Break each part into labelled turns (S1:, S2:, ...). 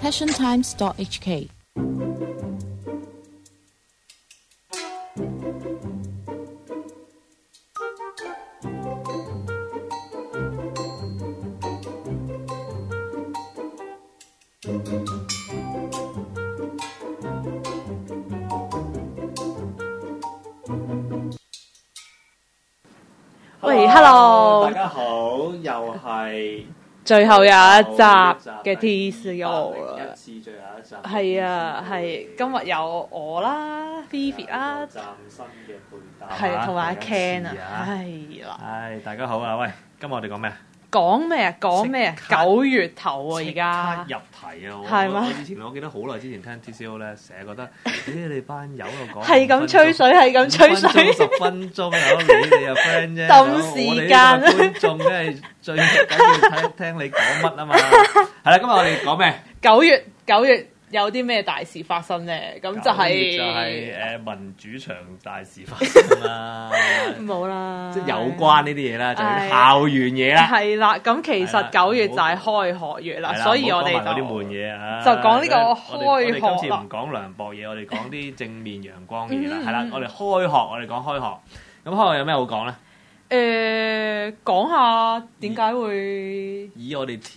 S1: passiontimes.hk。
S2: 喂 ，Hello，
S3: 大家好，又係
S2: 最後有一集嘅 TCO 啦，
S3: 一次最後一集，
S2: 係啊，係今日有我啦 ，Vivi 啦，
S3: 嶄新嘅配搭，
S2: 係同埋阿 Ken 啊，
S3: 係
S2: 係啦，
S3: 唉，大家好啊，喂，今日我哋講咩啊？
S2: 講咩啊？講咩啊？9月頭啊，而家
S3: 入題啊！
S2: 係嗎
S3: 我記得好耐之前聽 TCO 咧，成日覺得，咦，你班友又講
S2: 係咁吹水，係咁吹水，
S3: 10分鐘有你哋又 friend 啫，
S2: 抌時間
S3: 我哋呢個觀眾梗係最緊要聽你講乜啊嘛！係啦，今日我哋講咩
S2: 九月有啲咩大事發生咧？咁就係
S3: 民主牆大事發生啦，
S2: 冇啦，
S3: 即係有關呢啲嘢啦，就係校園嘢啦。
S2: 係啦，咁其實9月就係開學月啦，所以我哋
S3: 嗰啲悶嘢啊，
S2: 就講呢個開學啦。
S3: 我哋今次唔講涼薄嘢，我哋講啲正面陽光嘢啦。係啦，我哋開學，我哋講開學。咁開學有咩好講咧？
S2: 講下點解會
S3: 以我哋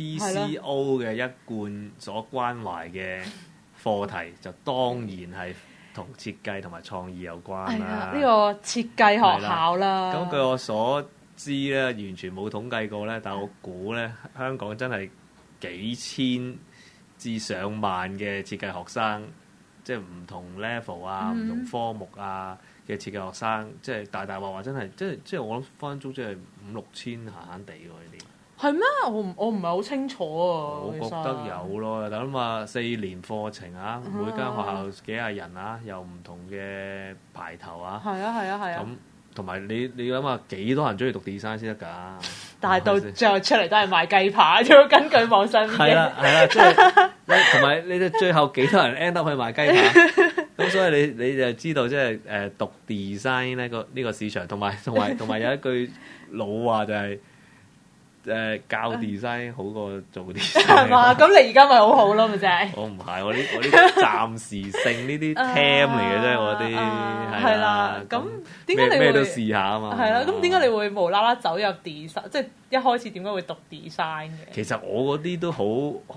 S3: TCO 嘅一貫所關懷嘅課題，就當然係同設計同埋創意有關啦。
S2: 呢個設計學校啦。
S3: 咁據我所知咧，完全冇統計過咧，但係我估咧，香港真係幾千至上萬嘅設計學生，即係唔同 level 啊、唔同科目啊嘅設計學生，即係大大話話真係，即係我諗分分鐘即係5、6千閒閒地喎呢啲。
S2: 係咩？我唔係好清楚啊。
S3: 我覺得有咯，但諗話4年課程啊，每間學校幾廿人啊，有唔同嘅排頭啊。
S2: 係啊。
S3: 咁同埋你諗下幾多人中意讀 design 先得㗎？
S2: 但係到最後出嚟都係賣雞扒，要根據網上面嘅。
S3: 係啦，即係同埋你哋最後幾多人 end up 去賣雞扒？咁所以你就知道即係讀 design 咧呢個市場，同埋有一句老話就係。教 design 好過做 design
S2: 係嘛？咁你而家咪好好咯，咪就係。
S3: 我唔係，我啲暫時性呢啲 term 嚟嘅啫，我啲
S2: 係啦。咁點解你
S3: 咩都試下啊嘛？
S2: 係啦。咁點解你會無啦啦走入 design？即係一開始點解會讀 design 嘅？
S3: 其實我嗰啲都好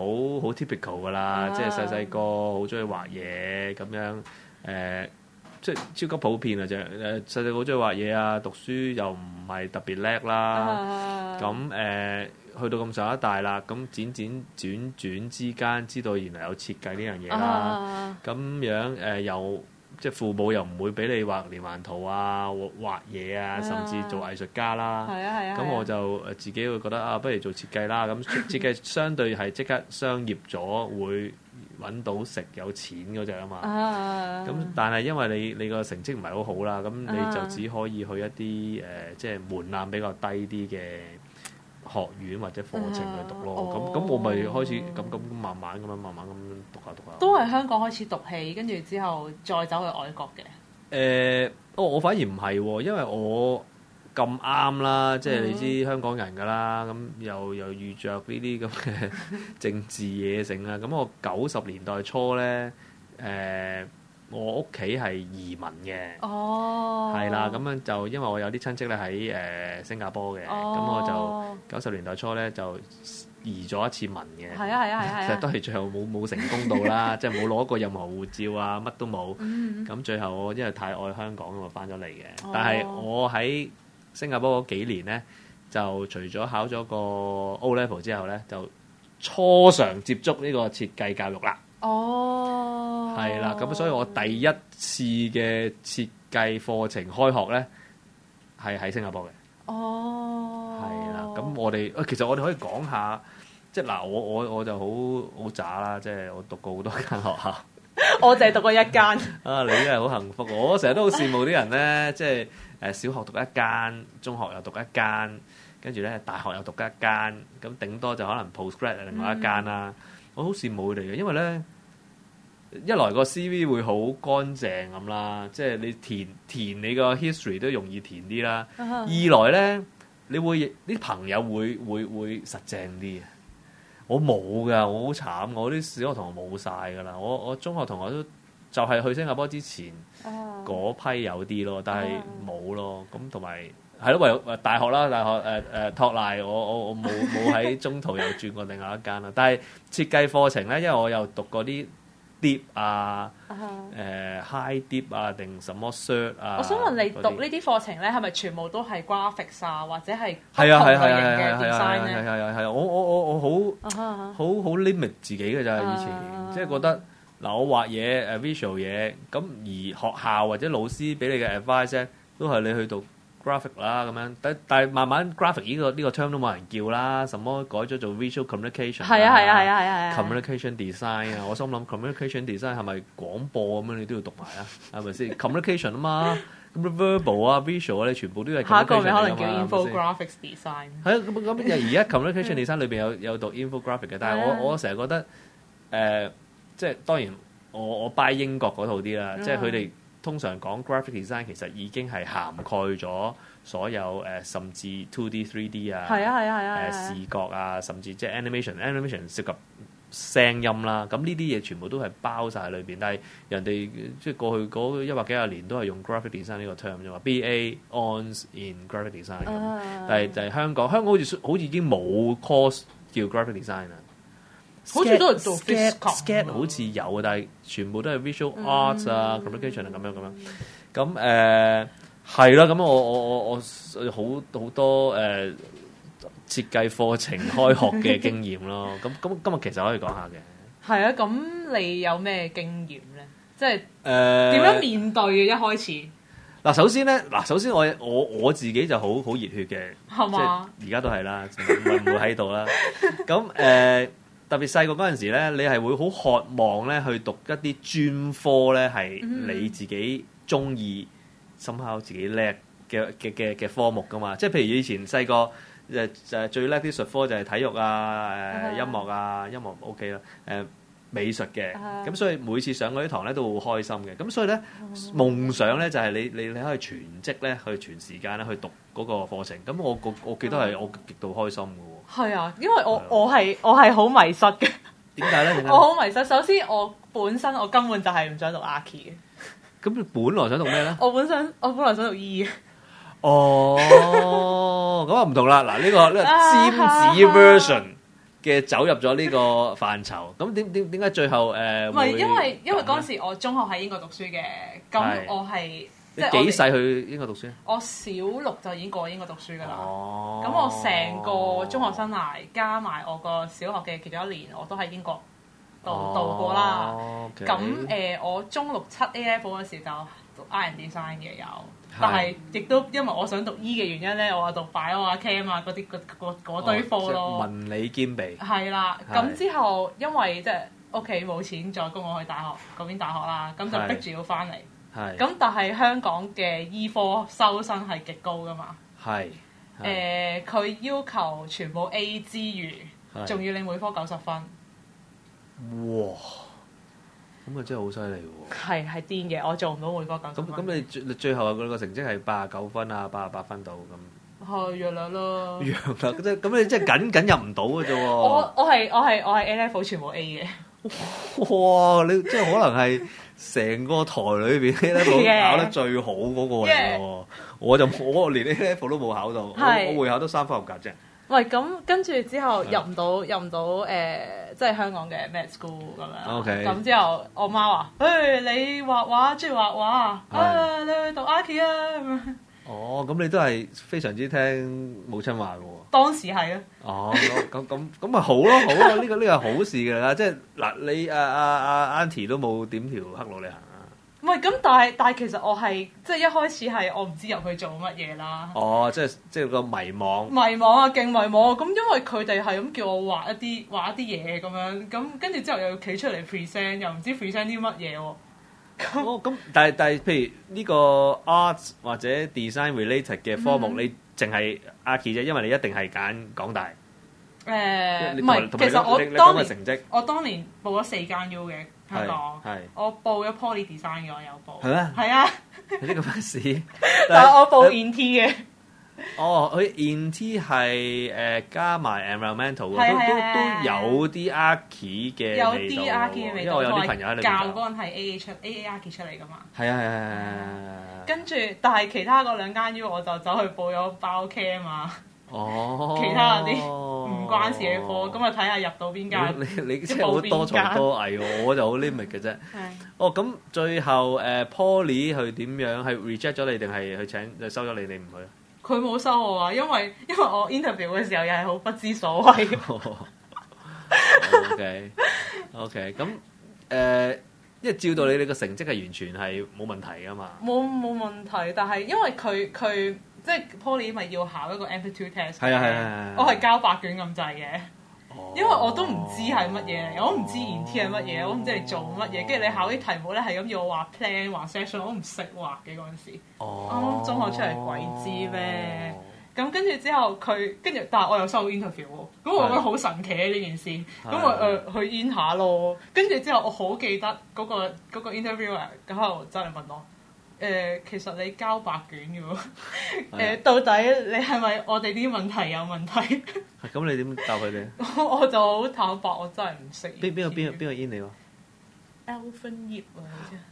S3: typical 㗎啦，即係細個好中意畫嘢咁樣即係超級普遍啊！就細細好中意畫嘢啊，讀書又唔係特別叻啦。咁去到咁上一大啦，咁轉之間，知道原來有設計呢樣嘢啦。咁樣又即係父母又唔會俾你畫連環圖啊、畫嘢啊，甚至做藝術家啦。咁我就自己會覺得啊，不如做設計啦。咁設計相對係即刻商業咗，會揾到食有錢嗰隻啊嘛，咁但係因為你個成績唔係好好啦，咁你就只可以去一啲即係門檻比較低啲嘅學院或者課程去讀咯。咁我咪開始咁慢慢咁讀下。
S2: 都係香港開始讀起，跟住之後再走去外國嘅。
S3: 我反而唔係喎，因為我咁啱啦，即係你知香港人㗎啦，咁又遇着呢啲咁嘅政治嘢成啦。咁我90年代初咧，我屋企係移民嘅，係啦，咁樣就因為我有啲親戚咧喺新加坡嘅，咁我就90年代初咧就移咗一次民嘅，
S2: 係啊，
S3: 其實都係最後冇成功到啦，即係冇攞過任何護照啊，乜都冇。咁最後我因為太愛香港咁啊翻咗嚟嘅，但係我喺新加坡嗰幾年咧，就除咗考咗個 O level 之後咧，就初嘗接觸呢個設計教育啦。係啦，咁所以我第一次嘅設計課程開學咧，係喺新加坡嘅。係啦，咁我哋其實我哋可以講下，即係嗱，我就好渣啦，即係我讀過好多間學校。
S2: 我淨係讀過一間。
S3: 啊，你真係好幸福！我成日都好羨慕啲人咧，即係小學讀一間，中學又讀一間，跟住咧大學又讀一間，咁頂多就可能 postgrad 係另外一間啦。我好羨慕佢哋嘅，因為咧一來個 CV 會好乾淨咁啦，即係你填你個 history 都容易填啲啦。二來咧，你會啲朋友會實正啲嘅。 我冇㗎，我好慘，我啲小學同學冇晒㗎啦。我中學同學都就係去新加坡之前嗰批有啲咯，但係冇咯。咁同埋係咯，唯有大學啦，大學托賴我冇喺中途又轉過另外一間啦。但係設計課程咧，因為我又讀過啲 Deep 啊、High Deep 啊定什麼 Cert 啊。
S2: 我想問你讀呢啲課程咧，係咪全部都係 graphics 啊，或者係不同
S3: 係啊
S2: 類型嘅 design 咧？
S3: 係啊！我好 limit 自己嘅咋以前，即係覺得嗱，我畫嘢visual 嘢，咁而學校或者老師俾你嘅 advice 咧，都係你去讀 graphic 啦咁樣。但係慢慢 graphic 呢個 term 都冇人叫啦，什麼改咗做 visual communication。係啊 communication design 啊，我心諗 communication design 係咪廣播咁樣你都要讀埋啊？係咪先 communication 啊嘛？咁 verbal 啊 visual 啊，你全部都係 communication
S2: 下一個咪可能叫 infographics design。
S3: 係啊，咁而家 communication design 裏邊有讀 infographic 嘅，但係我成日覺得即係當然我 buy 英國嗰套啲啦，即係佢哋通常講 graphic design 其實已經係涵蓋咗所有甚至 2D、3D 啊，視覺啊，甚至即係 animation 涉及聲音啦，咁呢啲嘢全部都係包晒喺裏邊。但係人哋即係過去嗰100幾廿年都係用 graphic design 呢個 term 啫嘛，BA Hons in graphic design 咁。但係就係香港好似已經冇 course 叫 graphic design 啦。
S2: 好似都係做
S3: sketch 好似有，但係全部都係 visual arts 啊 communication 啊咁樣。咁係啦，咁我好多設計課程開學嘅經驗咯。咁今日其實可以講下嘅。係啊，
S2: 咁你有咩經驗咧？即係點樣面對嘅一開始？
S3: 嗱，首先我自己就好熱血嘅，
S2: 係嘛？
S3: 即係而家都係啦，唔會喺度啦。咁特別細個嗰陣時咧，你係會好渴望咧去讀一啲專科咧，係你自己中意、somehow 自己叻嘅科目噶嘛。即係譬如以前細個最叻啲術科就係體育啊、音樂 OK 啦，美術嘅。咁所以每次上嗰啲堂咧都好開心嘅。咁所以咧夢想咧就係你可以全職咧去全時間咧去讀嗰個課程。咁我記得係我極度開心嘅喎。係
S2: 啊，因為我係好迷失嘅。
S3: 點解咧？
S2: 我好迷失。首先我本身我根本就係唔想讀 Archi 嘅。
S3: 咁你本來想讀咩咧？
S2: 我本來想讀醫嘅。
S3: 哦，咁啊唔同啦。嗱，呢個尖子 version 嘅走入咗呢個範疇。咁點解最後唔係
S2: 因為嗰陣時我中學喺英國讀書嘅，咁我係。
S3: 你幾細去英國讀書？
S2: 我小6就已經過英國讀書㗎啦。咁我成個中學生涯加埋我個小學嘅其中一年，我都喺英國度過啦。咁我中6、7 A level 嗰時就讀 art and design 嘅有，但係亦都因為我想讀醫嘅原因咧，我話讀 bio 啊、chem 啊嗰堆科咯。
S3: 文理兼備。係
S2: 啦，咁之後因為即係屋企冇錢再供我去大學嗰邊大學啦，咁就逼住要翻嚟。咁但係香港嘅醫科收生係極高噶嘛？佢要求全部 A 之餘，仲要你每科90分。
S3: 哇！咁啊真係好犀利喎！
S2: 係癲嘅，我做唔到每科90分。
S3: 咁你最後個成績係89分啊，88分到咁。
S2: 係弱略咯。
S3: 弱略即係咁，你即係緊入唔到嘅啫喎。
S2: 我係 A level 全部 A 嘅。
S3: 哇！你即係可能係成個台裏邊 A level 考得最好嗰個嚟喎。我連 A level 都冇考到，我會考得3科合格啫。
S2: 喂，咁跟住之後入唔到即係香港嘅 med school 咁樣。
S3: OK。
S2: 咁之後我媽話：你畫畫中意畫畫你去讀 Archi 啊咁樣。
S3: 哦，咁你都係非常之聽母親話嘅喎。
S2: 當時係啊。哦，
S3: 咁咪好咯，呢個係好事㗎啦。即係嗱，你Auntie 都冇點條黑路你行啊。
S2: 唔係咁，但係其實我係即係一開始係我唔知入去做乜嘢啦。
S3: 哦，即係個迷茫。
S2: 迷茫啊，勁迷茫啊！咁因為佢哋係咁叫我畫一啲嘢咁樣，咁跟住之後又要企出嚟 present，又唔知 present 啲乜嘢喎。
S3: 咁但係譬如呢個 arts 或者 design related 嘅科目，你淨係 Archi 啫，因為你一定係揀港大。
S2: 唔係，其實我當年報咗4間 U 嘅香港，我報咗 Poly Design 嘅，我有報。係咩？係啊。
S3: 呢個乜事？
S2: 但係我報 INT 嘅。
S3: 佢 INT 係加埋 environmental
S2: 係
S3: 都有啲 Archi 嘅
S2: 有
S3: 味道
S2: 啲 Archi 嘅味道，
S3: 因為我有啲朋友喺裏邊
S2: 教嗰個人係 AA Archi 出嚟噶嘛。
S3: 係啊。
S2: 跟住，但係其他嗰兩間 U 我就走去報咗 Biochem 啊。其他嗰啲唔關事嘅科，咁啊睇下入到邊間。
S3: 你即係好多才多藝喎，我就好 limit 嘅啫。咁最後Poly 佢點樣係 reject 咗你定係佢請收咗你？你唔去？
S2: 佢冇收我啊，因為我 interview 嘅時候又係好不知所謂。
S3: OK，咁因為照道理你個成績係完全係冇問題噶嘛。冇
S2: 問題，但係因為佢。即係 Poly 咪要考一個 Aptitude Test 嘅，
S3: 係啊，
S2: 我係交8卷咁滯嘅，因為我都唔知係乜嘢嚟，我唔知 INT 係乜嘢，我唔知你做乜嘢，跟住你考啲題目咧係咁要我畫 plan 畫 section，我唔識畫嘅嗰陣時，啱啱中學出嚟鬼知咩？咁跟住之後但係我又收到 interview 喎，咁我覺得好神奇呢件事，咁我去 in 下咯，跟住之後我好記得嗰個 interviewer 喺度真係問我。其實你交8卷嘅喎，到底你係咪我哋啲問題有問題？
S3: 咁你點答佢哋？
S2: 我就好坦白，我真係唔識。
S3: 邊個 in 你喎
S2: ？Alvin Yip 啊，好似。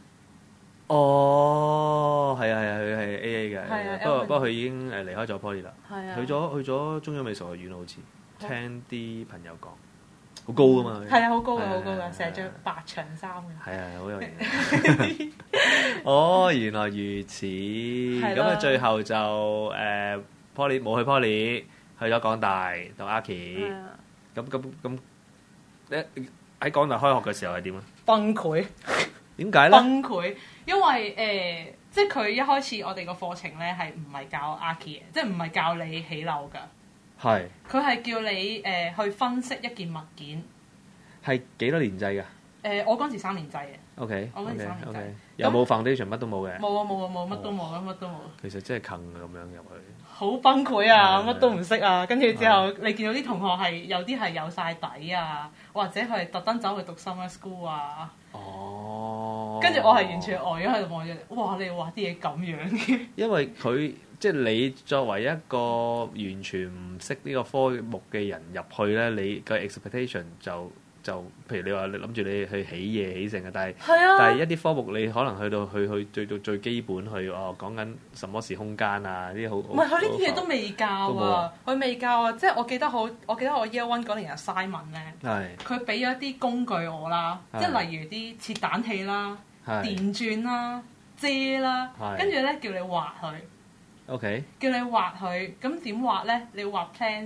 S3: 係啊，佢係 AA 嘅，不過佢已經離開咗 Poly 啦，去咗中央美術學院好似，聽啲朋友講。好高噶嘛？
S2: 係啊，好高嘅，成日着白長衫嘅。
S3: 係啊，好有型。原來如此。咁啊，最後就Poly 冇去 Poly，去咗港大讀 Archi。咁喺港大開學嘅時候係點啊？
S2: 崩潰。
S3: 點解咧？
S2: 崩潰，因為即係佢一開始我哋個課程咧係唔係教 Archi 嘅，即係唔係教你起樓㗎。係，佢係叫你去分析一件物件。係
S3: 幾多年制㗎？
S2: 我嗰陣時3年制嘅。
S3: OK，
S2: 我嗰陣時3年制。
S3: 有冇 foundation 乜都冇嘅？
S2: 冇，乜都冇，乜都冇。
S3: 其實真係坑咁樣入去。
S2: 好崩潰啊！乜都唔識啊！跟住之後，你見到啲同學係有啲係有晒底啊，或者佢係特登走去讀 summer school 啊。跟住我係完全呆咗喺度望住，哇！你畫啲嘢咁樣嘅。因為
S3: 佢。即係你作為一個完全唔識呢個科目嘅人入去咧，你個 expectation 就譬如你話你諗住你去起嘢起成嘅，但係一啲科目你可能去到最基本去講緊什麼是空間啊啲好唔係佢呢啲嘢都未教啊，佢未教啊，即係我記得我 Year One 嗰年 assignment 咧，佢俾咗啲工具我啦，即係例如啲切蛋器啦、電鑽啦、遮啦，跟住咧叫你畫佢。OK， 叫你畫佢，咁點畫咧？你要畫 plan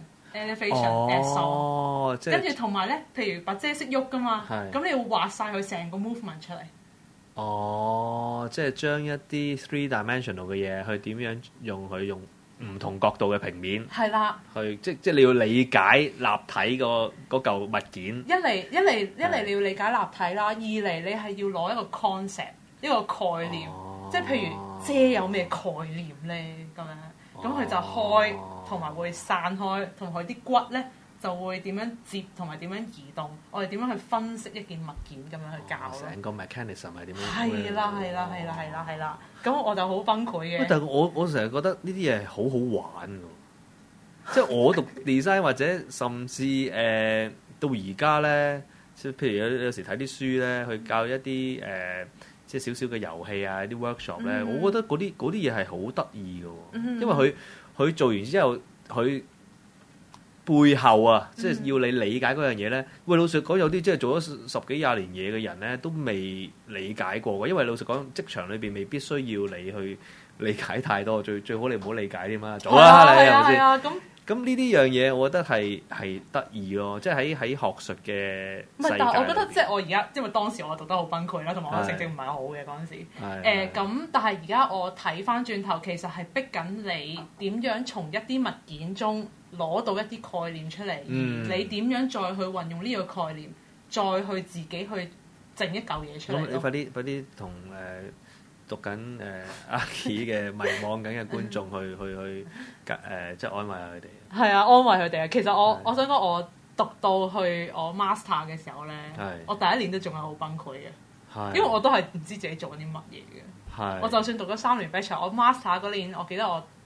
S3: section、elevation、assault，跟住同埋咧，譬如把遮識喐噶嘛，咁你要畫晒佢成個 movement 出嚟。即係將一啲 three dimensional 嘅嘢，去點樣用佢用唔同角度嘅平面。係啦。去即係你要理解立體嗰嚿物件。一嚟你要理解立體啦，二嚟你係要攞一個 concept， 一個概念，即係譬如。遮有咩概念咧？咁樣咁佢就開，同埋會散開，同佢啲骨咧就會點樣接，同埋點樣移動。我哋點樣去分析一件物件咁樣去教咯。成個 mechanism 係點樣？係啦。咁我就好崩潰嘅。但係我成日覺得呢啲嘢係好好玩㗎。即係我讀 design 或者甚至到而家咧，即係譬如有時睇啲書咧，去教一啲即係少少嘅遊戲啊，啲 workshop 咧，我覺得嗰啲嘢係好得意嘅喎，因為佢做完之後，佢背後啊，即係要你理解嗰樣嘢咧。喂，老實講，有啲即係做咗10幾20年嘢嘅人咧，都未理解過嘅，因為老實講，職場裏邊未必需要你去理解太多，最好你唔好理解添啦，做啦你係咪先？咁呢啲樣嘢，我覺得係得意咯，即係喺學術嘅世界。唔係，但係我覺得即係我而家，因為當時我讀得好崩潰啦，同埋我成績唔係好嘅嗰陣時。咁但係而家我睇翻轉頭，其實係逼緊你點樣從一啲物件中攞到一啲概念出嚟，你點樣再去運用呢個概念，再去自己去整一嚿嘢出嚟。咁你快啲同讀緊Archi 嘅迷惘緊嘅觀眾去即係安慰下佢哋。係啊，安慰佢哋啊！其實我想講，我讀到去我 master 嘅時候咧，我第一年都仲係好崩潰嘅，因為我都係唔知自己做緊啲乜嘢嘅。我就算讀咗3年 bachelor，我 master 嗰年，我記得我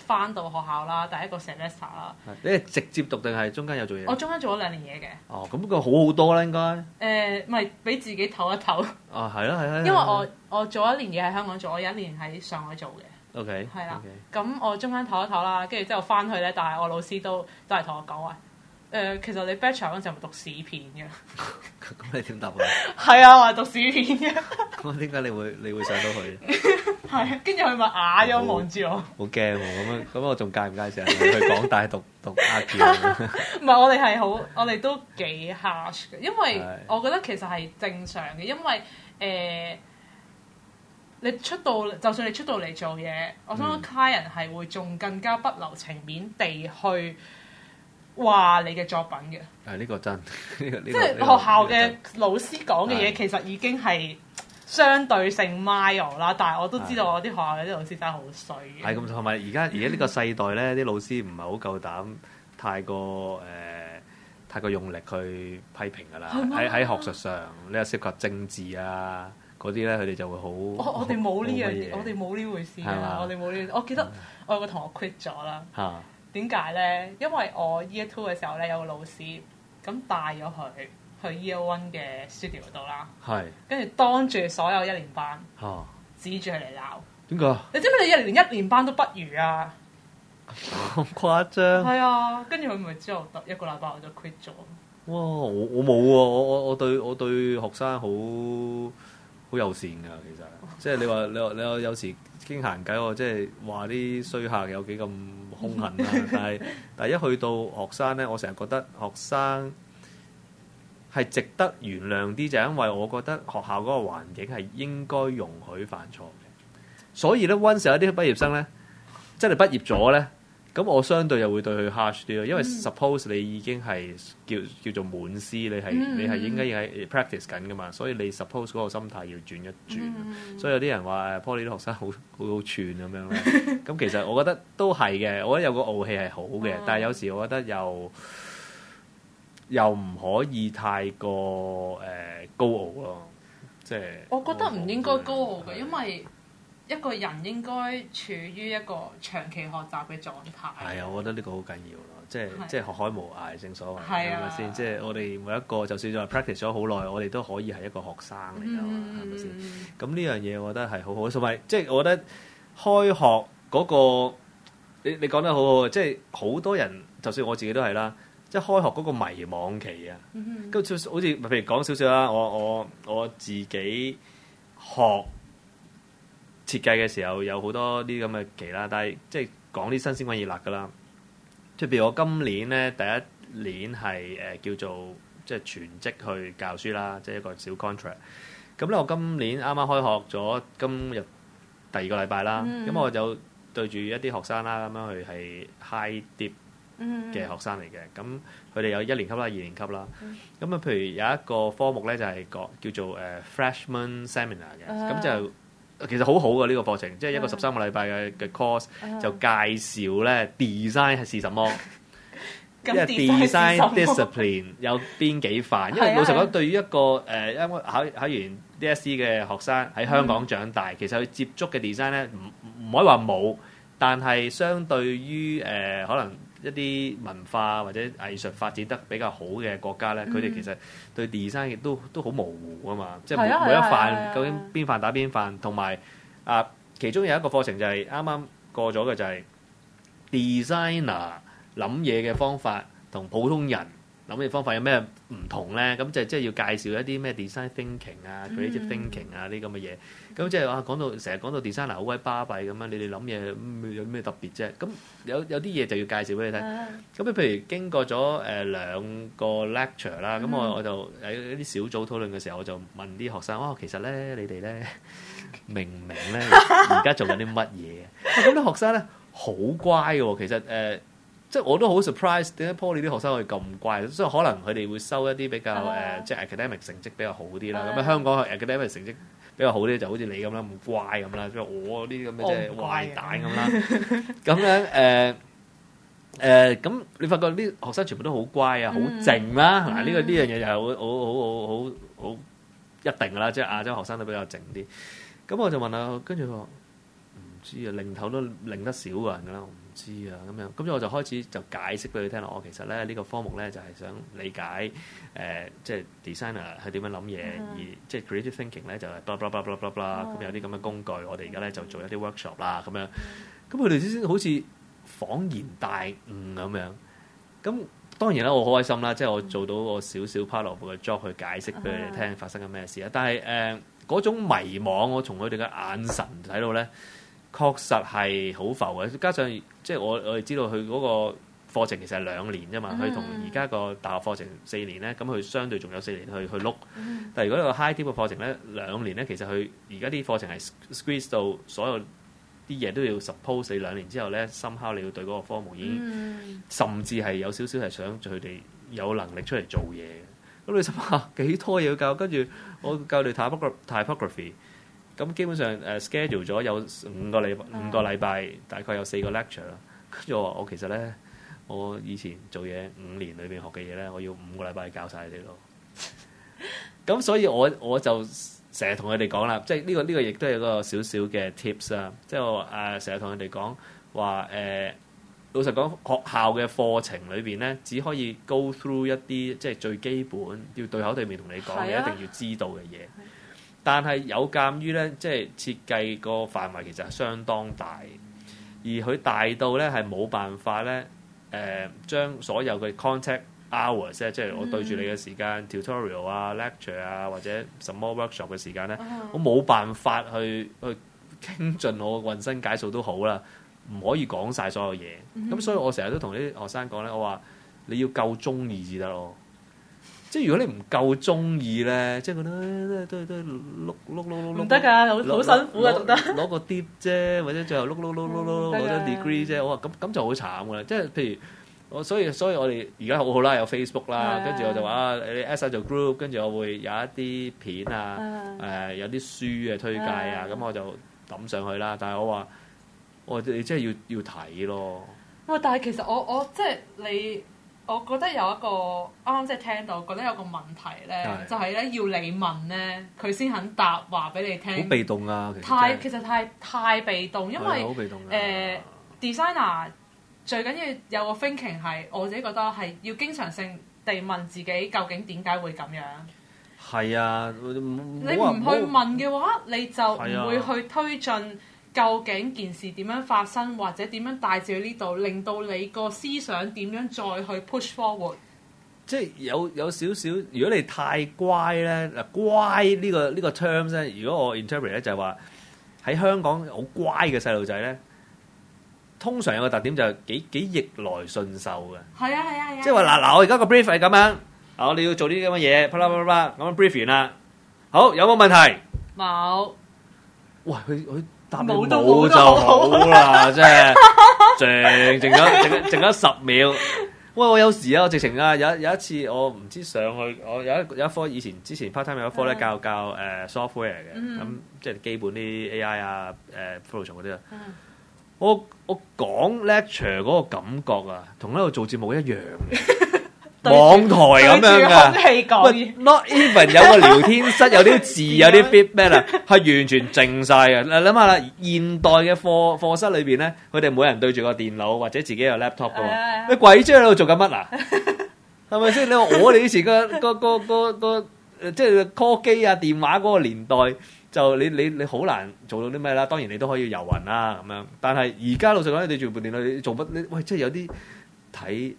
S2: 翻到學校啦，第一個 semester 啦。
S3: 你係直接讀定係中間有做嘢？
S2: 我中間做咗2年嘢嘅。
S3: 哦，咁個好好多啦，應該。
S2: 咪俾自己唞一唞。
S3: 哦，係啦，係啦。
S2: 因為我做1年嘢喺香港做，我有1年喺上海做嘅。
S3: OK。
S2: 係啦。咁我中間唞一唞啦，跟住之後翻去咧，但係我老師都係同我講話。其實你 Bachelor 嗰陣時係咪讀史片嘅？
S3: 咁你點答啊？
S2: 係啊，我係讀史片嘅。
S3: 咁點解你會上到去？
S2: 係，跟住佢咪啞咗望住我。
S3: 好驚喎！咁我仲介唔介紹去港大讀 Art？
S2: 唔係，我哋都幾 harsh 嘅，因為我覺得其實係正常嘅，因為你就算你出到嚟做嘢，我想講 client 係會仲更加不留情面地去話你嘅作品嘅。
S3: 呢個真，即
S2: 係學校嘅老師講嘅嘢，其實已經係相對性 mild 啦。但係我都知道我啲學校有啲老師真係好衰嘅。係
S3: 咁，同埋而家呢個世代咧，啲老師唔係好夠膽太過用力去批評㗎啦。喺學術上，你又涉及政治啊嗰啲咧，佢哋就會好。
S2: 我哋冇呢樣嘢，我哋冇呢回事啊！我哋冇呢。我記得我有個同學 quit 咗啦。點解咧？因為我 Year 2嘅時候咧，有個老師咁帶咗佢去 Year 1嘅 studio 度啦，跟住當住所有1年班指住佢嚟鬧。點解？你知唔知你連1年班都不如啊？
S3: 咁誇張？
S2: 係啊，跟住佢咪之後1個禮拜我就 quit 咗。
S3: 哇！我冇喎，我對學生好友善㗎，其實即係你話有時傾閒偈，我即係話啲衰客有幾咁兇狠啦。但係一去到學生咧，我成日覺得學生係值得原諒啲，就係因為我覺得學校嗰個環境係應該容許犯錯嘅。所以咧，once有啲畢業生咧，真係畢業咗咧。咁我相對又會對佢 harsh 啲咯，因為 suppose 你已經係叫做滿師，你係應該要喺 practice 緊噶嘛，所以你 suppose 嗰個心態要轉一轉。所以有啲人話 Poly 啲學生好串咁樣咧。咁其實我覺得都係嘅，我覺得有個傲氣係好嘅，但係有時我覺得又唔可以太過高傲咯，即係。
S2: 我覺得唔應該高傲嘅，因為一個人應該處於一個長期學習嘅狀態。係啊，
S3: 我覺得呢個好緊要咯，即係學海無涯，正所謂係咪先？即係我哋每一個，就算就係 practice 咗好耐，我哋都可以係一個學生嚟㗎嘛，係咪先？咁呢樣嘢我覺得係好好，同埋即係我覺得開學嗰個，你講得好好，即係好多人，就算我自己都係啦，即係開學嗰個迷惘期啊，咁好似譬如講少少啦，我自己學設計嘅時候有好多啲咁嘅期啦，但係即係講啲新鮮滾熱辣㗎啦。即係譬如我今年咧第一年係叫做即係全職去教書啦，即係一個小 contract。咁咧我今年啱啱開學咗，今日第2個禮拜啦。咁我就對住一啲學生啦，咁樣去係 high dip 嘅學生嚟嘅。咁佢哋有1年級啦、2年級啦。咁啊，譬如有一個科目咧就係叫做freshman seminar 嘅，咁就。其實好好嘅呢個課程，即係一個13個禮拜嘅 course，就介紹咧 design 係什麼，因為 design discipline 有邊幾範。因為老實講，對於一個因為考完 DSE 嘅學生喺香港長大，其實佢接觸嘅 design 咧唔可以話冇，但係相對於可能一啲文化或者藝術發展得比較好嘅國家咧，佢哋其實對 design 亦都好模糊啊嘛，即係每一範究竟邊範打邊範，同埋其中有一個課程就係啱啱過咗嘅，就係 designer 諗嘢嘅方法同普通人諗嘢方法有咩唔同咧？咁即係要介紹一啲咩 design thinking 啊、creative thinking 啊啲咁嘅嘢。咁即係講到成日講到 designer 好鬼巴閉咁樣，你哋諗嘢有咩特別啫？咁有啲嘢就要介紹俾你睇。咁譬如經過咗2個 lecture 啦，咁我就喺啲小組討論嘅時候，我就問啲學生：其實咧你哋咧明唔明咧而家做緊啲乜嘢？咁啲學生咧好乖喎，其實即係我都好 surprise 點解 Poly 啲學生可以咁乖，所以可能佢哋會收一啲比較即係 academic 成績比較好啲啦。咁香港 academic 成績比較好啲，就好似你咁啦，咁乖咁啦，即係我啲咁嘅即係壞蛋咁啦。咁樣咁你發覺啲學生全部都好乖啊，好靜啦。嗱呢樣嘢又係好一定㗎啦，即係亞洲學生都比較靜啲。咁我就問下，跟住佢話唔知啊，擰頭都擰得少個人㗎啦。唔知啊咁樣，咁我就開始就解釋俾佢聽啦。我其實咧呢個科目咧就係想理解即係 designer 係點樣諗嘢，而即係 creative thinking 咧就係 blah blah blah blah blah blah 咁有啲咁嘅工具，我哋而家咧就做一啲 workshop 啦咁樣。咁佢哋先好似恍然大悟咁樣。咁當然啦，我好開心啦，即係我做到我少少 part of 嘅 job 去解釋俾佢哋聽發生緊咩事啊。但係嗰種迷惘，我從佢哋嘅眼神睇到咧，確實係好浮嘅。加上即係我哋知道佢嗰個課程其實係2年啫嘛，佢同而家個大學課程4年咧，咁佢相對仲有4年去碌。但係如果呢個 high dip 嘅課程咧2年咧，其實佢而家啲課程係 squeeze 到所有啲嘢都要 suppose 你2年之後咧，somehow你要對嗰個科目已經甚至係有少少係想佢哋有能力出嚟做嘢嘅。咁你諗下幾多嘢要教？跟住我教你 typography， 咁基本上schedule 咗有5個禮拜，大概有4個 lecture 啦。跟住我話我其實咧，我以前做嘢5年裏邊學嘅嘢咧，我要5個禮拜教晒你哋咯。咁所以我就成日同佢哋講啦，即係呢個亦都係一個少少嘅 tips 啦。即係我成日同佢哋講話老實講，學校嘅課程裏邊咧，只可以 go through 一啲即係最基本要對口對面同你講嘅，一定要知道嘅嘢。但係有鑑於咧，即係設計個範圍其實係相當大，而佢大到咧係冇辦法咧將所有嘅 contact hours 即係我對住你嘅時間、tutorial 啊、lecture 啊或者什麼 workshop 嘅時間咧，我冇辦法去傾盡我渾身解數都好啦。唔可以講晒所有嘢，咁所以我成日都同啲學生講咧，我話你要夠中意至得咯。即係如果你唔夠中意咧，即係覺得都碌
S2: 唔得㗎，好辛苦㗎，讀得
S3: 攞個 dip 啫，或者最後碌攞張 degree 啫。我話咁就好慘㗎啦。即係譬如所以我哋而家好好啦，有 Facebook 啦，跟住我就話你 add 晒做 group，跟住我會有一啲片啊，有啲書嘅推介啊，咁我就抌上去啦。但係我話你真係要睇咯。
S2: 喂，但係其實我即係你，我覺得有一個啱啱即係聽到，覺得有個問題咧，就係咧要你問咧，佢先肯答話俾你聽。
S3: 好被動啊，
S2: 其實太被動，因為
S3: 好被動
S2: designer 最緊要有個 thinking 係，我自己覺得係要經常性地問自己究竟點解會咁樣。
S3: 係啊，
S2: 你唔去問嘅話，你就唔會去推進。究竟件事點樣發生，或者點樣帶至呢度，令到你個思想點樣再去 push forward？
S3: 即係有少少，如果你太乖咧，乖呢個 terms 咧，如果我 interpret 咧就係話喺香港好乖嘅細路仔咧，通常有個特點就係幾逆來順受嘅。係啊！即係話嗱，我而家個 brief 係咁樣，我哋要做啲咁嘅嘢，啪啦啪啦咁樣 brief 完啦。好，有冇問題？冇。喂，佢。冇就好啦，真係靜咗10秒。喂，我有時啊，我直情啊，有一次我唔知上去，我有一科之前 part time 有一科咧教software 嘅，咁即係基本啲 AI 啊Photoshop 嗰啲啊。我講 lecture 嗰個感覺啊，同喺度做節目一樣嘅。網台咁樣㗎，喂 ，not even 有個聊天室，有啲字，有啲 feedback 啊，係完全靜晒嘅。你諗下啦，現代嘅課室裏邊咧，佢哋每人對住個電腦或者自己有 laptop 㗎嘛，你鬼知喺度做緊乜啊？係咪先？你話我哋以前個即係 call 機啊、電話嗰個年代，就你好難做到啲咩啦。當然你都可以遊魂啦咁樣，但係而家老實講，你對住部電腦，你做乜？你喂，即係有啲。睇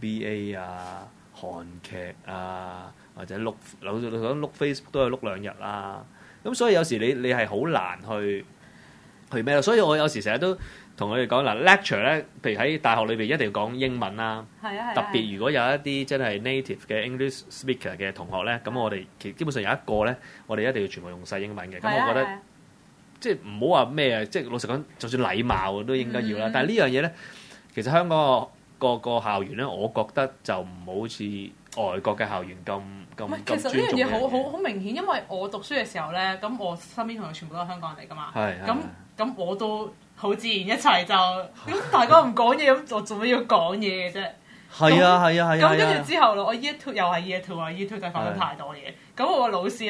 S3: NBA 啊、韓劇啊，或者碌 Facebook 都係碌2日啦。咁所以有時你係好難去咩咯？所以我有時成日都同佢哋講嗱 lecture 咧，譬如喺大學裏邊一定要講英文啦。特別如果有一啲真係 native 嘅 English speaker 嘅同學咧，咁我哋基本上有一個咧，我哋一定要全部用晒英文嘅。咁我覺得即係唔好話咩啊，即係老實講，就算禮貌都應該要啦。但係呢樣嘢咧，其實香港個校園咧，我覺得就唔好似外國嘅校園咁
S2: 其實呢樣嘢好明顯，因為我讀書嘅時候咧，咁我身邊同學全部都係香港人嚟㗎嘛。咁我都好自然一齊就咁，大家唔講嘢，咁我做咩要講嘢嘅啫？係啊。咁跟住之後咯，我 year two 又係 year two 啊，year two 就發生太多嘢。咁我個老師咧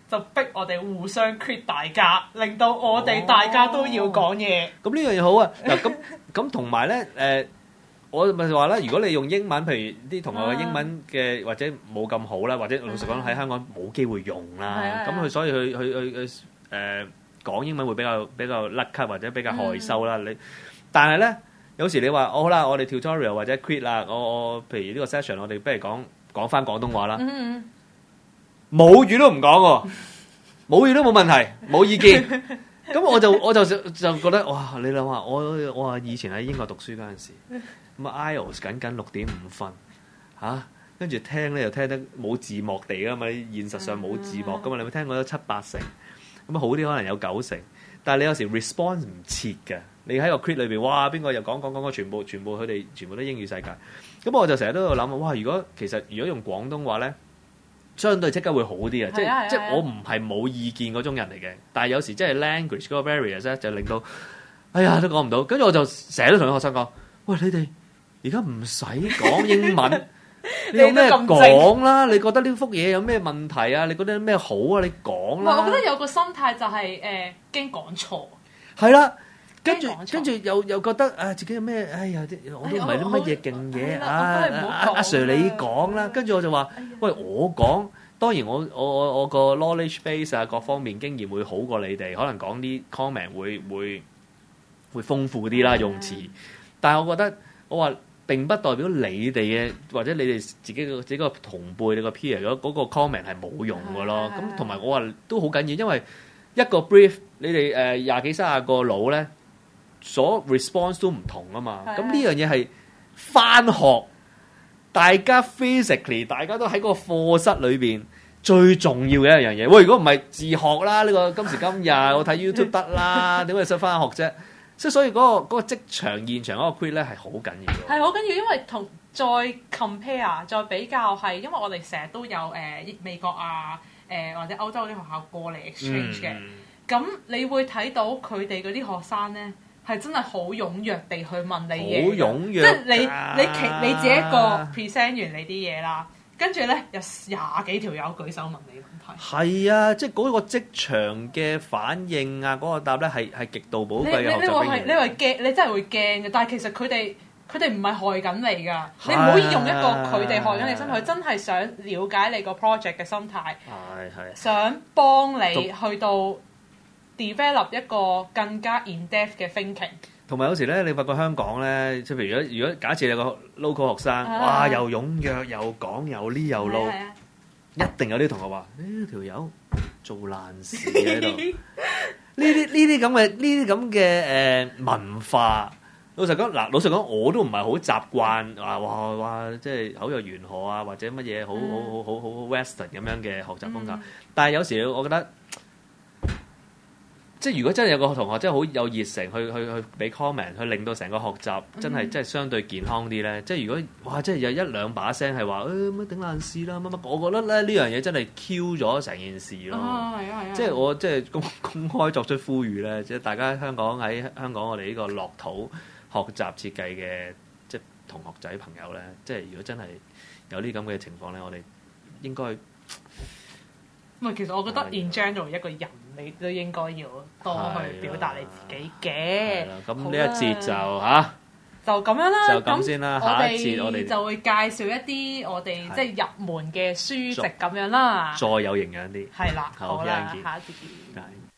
S2: 就逼我哋互相 crit 大家，令到我哋大家都要講嘢。
S3: 咁呢樣嘢好啊！嗱，咁同埋咧我咪話啦，如果你用英文，譬如啲同學嘅英文嘅或者冇咁好啦，或者老實講喺香港冇機會用啦，咁佢所以佢講英文會比較甩咳或者比較害羞啦。但係咧有時你話好啦，我哋 tutorial 或者 quit 啦，我譬如呢個 session，我哋不如講翻廣東話啦。母語都唔講喎，母語都冇問題，冇意見。咁我就覺得哇！你諗下，我話以前喺英國讀書嗰陣時，咁啊 IELTS 僅6.5分嚇，跟住聽咧又聽得冇字幕地噶嘛，現實上冇字幕噶嘛，你咪聽過咗7-8成，咁啊好啲可能有9成，但係你有時 response 唔切嘅，你喺個 crit 裏邊，哇邊個又講，全部佢哋全部都英語世界，咁我就成日都喺度諗，哇！如果用廣東話咧，相對即刻會好啲啊！即係我唔係冇意見嗰種人嚟嘅，但係有時即係 language 嗰個 barriers 咧，就令到哎呀都講唔到。跟住我就成日都同啲學生講：喂，你哋而家唔使講英文，你有咩講啦？你覺得呢幅嘢有咩問題啊？你覺得咩好啊？你講啦！
S2: 我覺得有個心態就係驚講錯。
S3: 係啦。跟住又覺得自己有咩？哎呀，我都唔係啲乜嘢勁嘢阿 Sir 你講啦。跟住我就話：喂，我講當然我個 knowledge base 啊，各方面經驗會好過你哋，可能講啲 comment 會豐富啲啦用詞。但係我覺得我話並不代表你哋嘅或者你哋自己個同輩你個 peer 嗰個 comment 係冇用嘅咯。咁同埋我話都好緊要，因為一個 brief 你哋20幾30個佬咧。所 response 都唔同啊嘛，咁呢樣嘢係返學，大家 physically 大家都喺個課室裏邊最重要嘅一樣嘢。喂，如果唔係自學啦，呢個今時今日我睇 YouTube 得啦，點解想返學啫？即係所以嗰個職場現場嗰個 quit 咧係好緊要，
S2: 係好緊要，因為再 compare 再比較係，因為我哋成日都有美國啊或者歐洲嗰啲學校過嚟 exchange 嘅，咁你會睇到佢哋嗰啲學生咧。係真係好踴躍地去問你嘢，
S3: 好踴躍，
S2: 即係你自己一個 present 完你啲嘢啦，跟住咧有20幾條友舉手問你問題。係
S3: 啊，即係嗰個職場嘅反應啊，嗰個答咧係極度寶貴嘅學習經驗。
S2: 你話驚，你真係會驚嘅。但係其實佢哋唔係害緊你㗎，你唔好用一個佢哋害緊你心態，佢真係想了解你個 project 嘅心態，想幫你去到。develop 一個更加 in-depth 嘅 thinking，
S3: 同埋有時咧，你發覺香港咧，即係譬如如果假設有個 local 學生，哇，又踴躍又講又呢又路，一定有啲同學話：呢條友做爛事喺度。呢啲咁嘅文化，老實講，我都唔係好習慣話即係口若懸河啊，或者乜嘢好 western 咁樣嘅學習風格。但係有時我覺得。即係如果真係有個同學真係好有熱誠去俾 comment， 去令到成個學習真係相對健康啲咧。即係如果哇，即係有1-2把聲係話乜頂爛事啦乜，我覺得咧呢樣嘢真係 Q 咗成件事咯。即係我即係公開作出呼籲咧，即係大家喺香港我哋呢個樂土學習設計嘅即係同學仔朋友咧，即係如果真係有呢咁嘅情況咧，我哋應該。
S2: 其實我覺得 in general 一個人你都應該要多去表達你自己嘅。
S3: 咁呢一節就
S2: 就咁樣啦。
S3: 就咁先啦。下一節我哋
S2: 就會介紹一啲我哋即係入門嘅書籍咁樣啦。
S3: 再有營養啲。
S2: 係啦，好啦，下一節見。